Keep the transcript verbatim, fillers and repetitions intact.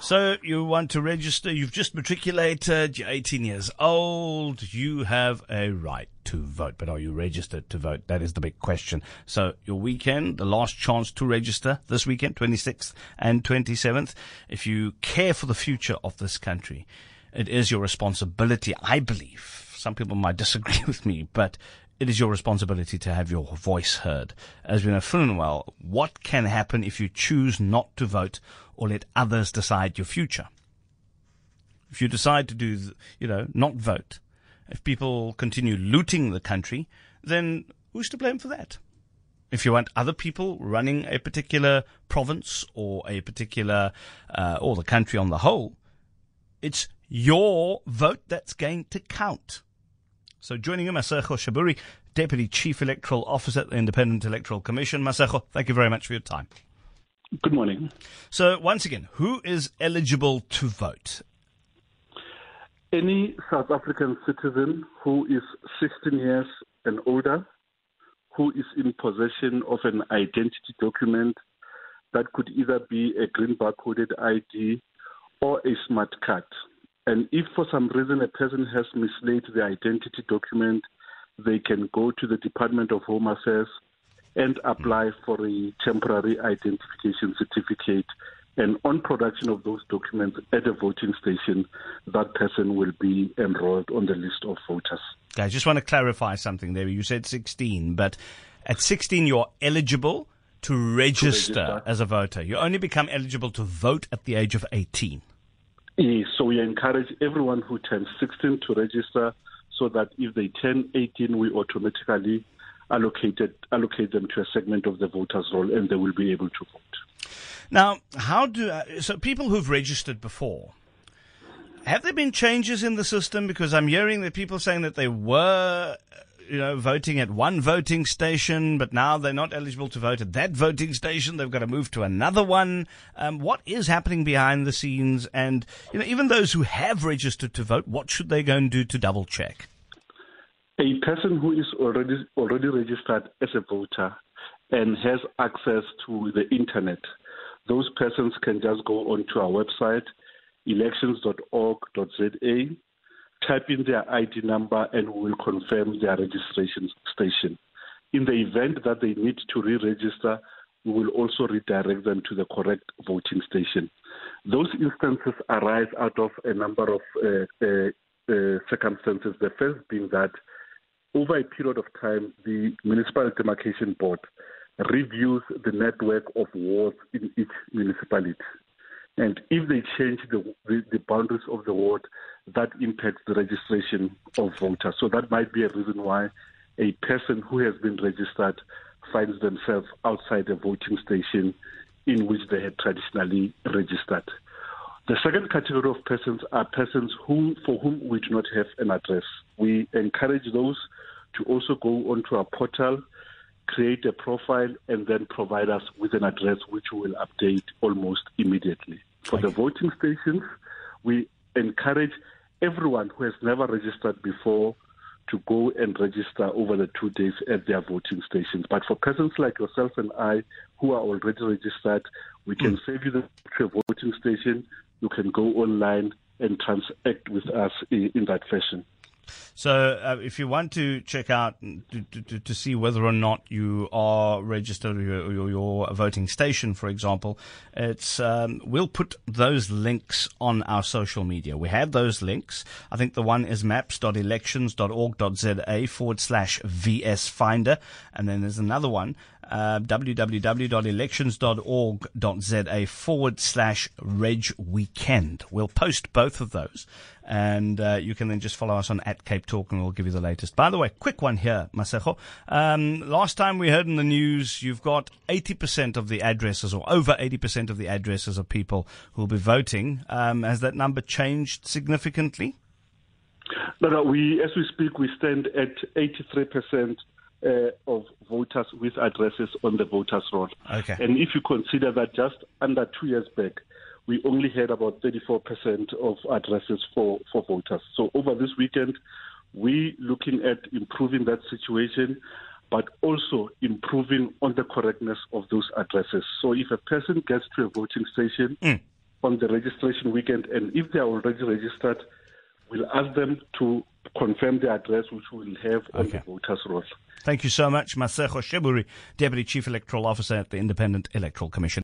So you want to register, you've just matriculated, you're eighteen years old, you have a right to vote. But are you registered to vote? That is the big question. So your weekend, the last chance to register this weekend, twenty-sixth and twenty-seventh. If you care for the future of this country, it is your responsibility, I believe. Some people might disagree with me, but it is your responsibility to have your voice heard. As we know full and well, what can happen if you choose not to vote or let others decide your future? If you decide to do, you know, not vote, if people continue looting the country, then who's to blame for that? If you want other people running a particular province or a particular, uh, or the country on the whole, it's your vote that's going to count. So joining him, Masego Shaburi, Deputy Chief Electoral Officer at the Independent Electoral Commission. Masego, thank you very much for your time. Good morning. So once again, who is eligible to vote? Any South African citizen who is sixteen years and older, who is in possession of an identity document that could either be a green barcoded I D or a smart card. And if for some reason a person has mislaid the identity document, they can go to the Department of Home Affairs and apply for a temporary identification certificate. And on production of those documents at a voting station, that person will be enrolled on the list of voters. Okay, I just want to clarify something there. You said sixteen, but at sixteen you're eligible to register, to register as a voter. You only become eligible to vote at the age of eighteen. Yes, so we encourage everyone who turns sixteen to register so that if they turn eighteen, we automatically allocate, it, allocate them to a segment of the voters' roll and they will be able to vote. Now, how do, uh, so people who've registered before, have there been changes in the system? Because I'm hearing that people saying that they were, you know, voting at one voting station, but now they're not eligible to vote at that voting station. They've got to move to another one. Um, what is happening behind the scenes? And, you know, even those who have registered to vote, what should they go and do to double check? A person who is already already registered as a voter and has access to the internet, those persons can just go onto our website, elections dot org dot z a, type in their I D number, and we will confirm their registration station. In the event that they need to re-register, we will also redirect them to the correct voting station. Those instances arise out of a number of uh, uh, uh, circumstances. The first being that over a period of time, the Municipal Demarcation Board reviews the network of wards in each municipality. And if they change the, the, the boundaries of the ward, that impacts the registration of voters. So that might be a reason why a person who has been registered finds themselves outside a voting station in which they had traditionally registered. The second category of persons are persons who, for whom we do not have an address. We encourage those to also go onto our portal, create a profile, and then provide us with an address which we will update almost immediately. For the voting stations, we encourage everyone who has never registered before to go and register over the two days at their voting stations. But for persons like yourself and I who are already registered, we can mm. save you the to a voting station. You can go online and transact with us in, in that fashion. So uh, if you want to check out to, to, to see whether or not you are registered, your, your, your voting station, for example, it's um, we'll put those links on our social media. We have those links. I think the one is maps dot elections dot org dot z a forward slash V S Finder. And then there's another one, uh, w w w dot elections dot org dot z a forward slash Reg Weekend. We'll post both of those. And uh, you can then just follow us on at Cape Talk and we'll give you the latest. By the way, quick one here, Masego. Um, last time we heard in the news, you've got eighty percent of the addresses or over eighty percent of the addresses of people who will be voting. Um, has that number changed significantly? No, no, we, as we speak, we stand at eighty-three percent uh, of voters with addresses on the voters' roll. Okay. And if you consider that just under two years back, we only had about thirty-four percent of addresses for, for voters. So over this weekend, we're looking at improving that situation, but also improving on the correctness of those addresses. So if a person gets to a voting station, mm. on the registration weekend, and if they are already registered, we'll ask them to confirm the address which we will have on Okay. the voters' roll. Thank you so much, Masego Sheburi, Deputy Chief Electoral Officer at the Independent Electoral Commission.